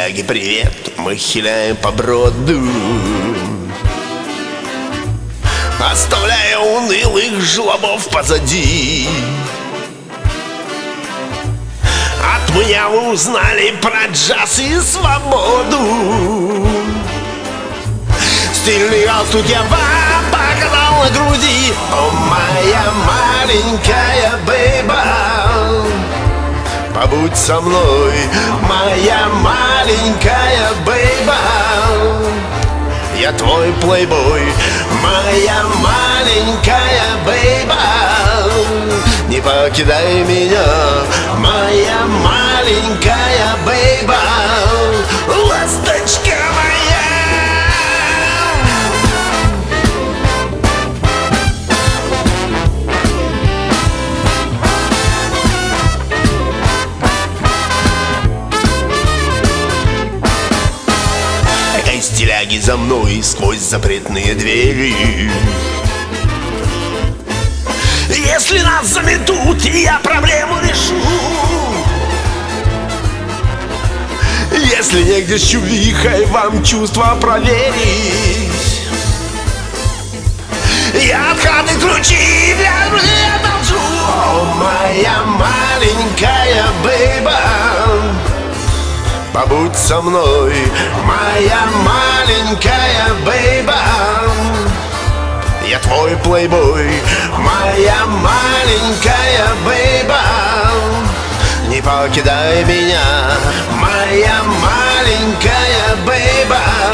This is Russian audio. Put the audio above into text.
стиляги, привет, мы хиляем по броду, оставляя унылых жлобов позади. От меня вы узнали про джаз и свободу. Стильный галстук я вам показал на груди. О, моя маленькая бейба, побудь со мной, моя маленькая бейба. Я твой плейбой, моя маленькая бейба. Не покидай меня, моя маленькая бейба. Ласточка моя. Эй, стиляги, за мной сквозь запретные двери. Если нас заметут, я проблему решу. Если негде с чувихой вам чувства проверить, я от хаты ключи для друзей одолжу. О, моя маленькая бейба, побудь со мной, моя маленькая бейба. Я твой плейбой, моя маленькая бейба. Не покидай меня, моя маленькая бейба.